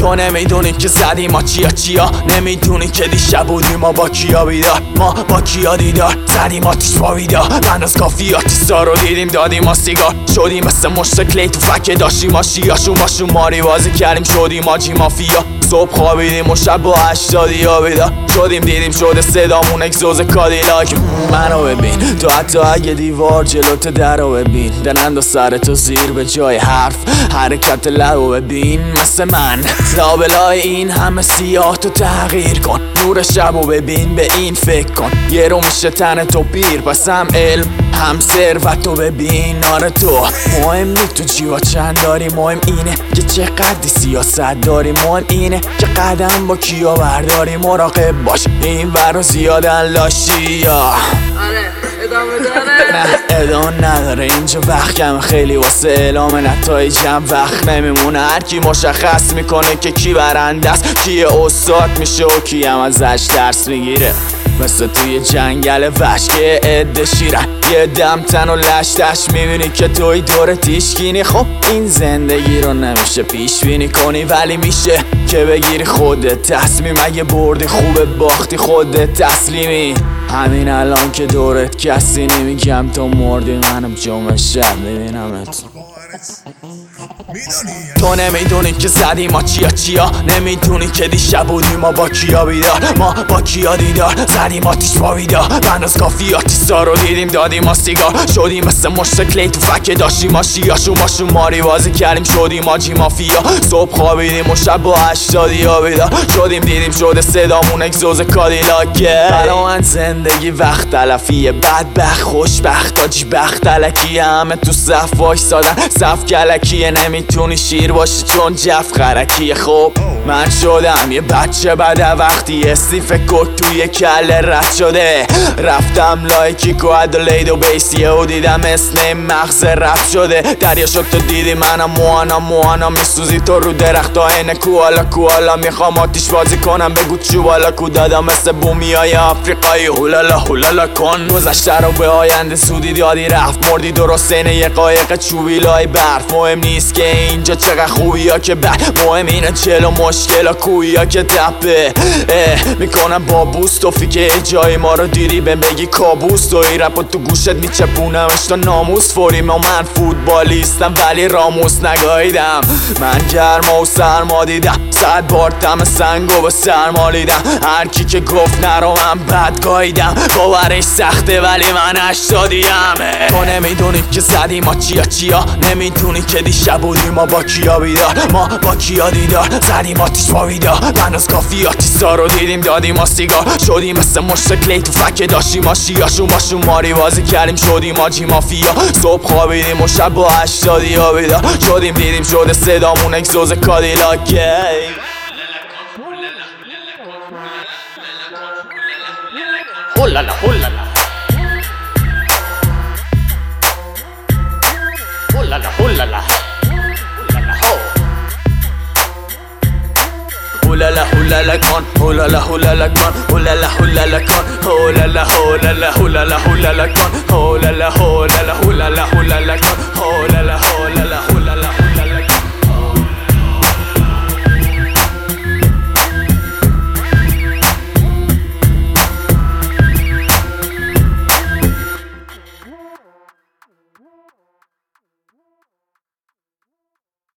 تو نمیدونی که زدی ما چیا نمیدونی که دیشب بودیم ما با کیا بیدار، ما با کیا دیدار زدیم آتیش با بیدار. من از کافی آتیسا رو دیدیم دادیم ما سیگار، شدیم مثل مشت کلی تو فکه داشتیم ما شیاشون ماری بازی کردیم شدیم آجی مافیا. صبح خوابیدیم و شب با 80 بیدار شدیم دیدیم شده صدامون اگزوز کادیلاک. منو ببین تو حتی اگه دیوار جلوت درو ببین دنند و سرتو زیر به جای حرف حرکت لبو ببین مثل من لابلای این همه سیاه تو تغییر کن نور شبو ببین به این فکر کن یه رو میشه تن تو پیر پس هم علم هم ثروتو ببین. آره تو مهم نی تو جیوا چند داری مهم اینه که چقدر سیاست داری مهم اینه که قدم با کیا برداری مراقب باش این ورا زیادن لاشی. نه ادامه نداره اینجا وقت کم خیلی واسه اعلام نتایجم وقت نمیمونه هر کی مشخص میکنه که کی برنده است کی استاد میشه و کی هم ازش درس میگیره مثل توی جنگل وحش که عده شیرن یه دم تن و لشتش میبینی که توی دور تیشکینی. خب این زندگی رو نمیشه پیش بینی کنی ولی میشه که بگیری خودت تصمیم اگه بردی خوبه باختی خودت تسلیمی. همین الان که دورت کسی نمیگم تو مردی منم جمعه شب میبینمت. تو نمیدونی که زدی ما چیا نمیدونی که دیشب بودیم ما با کیا بیدار، ما با کیا دیدار زدیم آتیش با بیدار. من از کافی آتیسا رو دیدیم دادیم ما سیگار شدیم مثل مشت کلی تو فکه داشتیم ما شیاشون ماری بازی کردیم شدیم آجی مافیا. صبح خوابیدیم و شب با 80 بیدار شدیم دیدیم شده صدامون اگزوز کادیلاکه. برا من زندگی وقت تلفیه بدبخت خوشبخت آجی بخت الکیه همه تو صف وایسادن صف کلکیه نمیتونی شیر باشی چون جف خرکیه. خب من شدم یه بچه بده وقتی استیف کوک توی کله رد شده رفتم لایکیک و ادلید و بیسیه و دیدم اسم مغز رفت شده دریا شد تو دیدی منم موانا میسوزی تو رو درخت ها اینه کوالا میخوام آتیش بازی کنم بگو چوبالا کو دادم مثل بومیای آفریقایی هولالا کن گذشته رو به آینده سودی دادی رفت مردی درست اینه یه قایق چوبی لای برف. مهم نیست که اینجا چقدر خوبی ها که بد مهم اینه چلو مشکل ها کوی ها که دپه میکنم با بوست توفی که جای ما رو دیدی بهم بگی کابوس تو ای رپ تو گوشت میچپونمش تا ناموس فوریم و من فوتبالیستم ولی راموس نگاهیدم من گرما و سرما دیدم 100 بار دم سنگو به سرما لیدم هر کی که گفت نرو من بد گاهیدم باورش سخته ولی من 80یم. تو نمیدونی که زدی ما چیا نمیدونی که دیشب بودیم ما با کیا بیدار، ما با کیا دیدار زدیم آتیش با بیدار. من از کافی آتیسا رو دیدیم دادیم ما سیگار شدیم مثل مشت کلی تو فکه داشتیم ما شیاشون ماری بازی کردیم شدیم آجی مافیا. صبح خوابیدیم و شب با 80 بیدار شدیم دیدیم شده صدامون اگزوز کادیلاکه. هولالا هولالا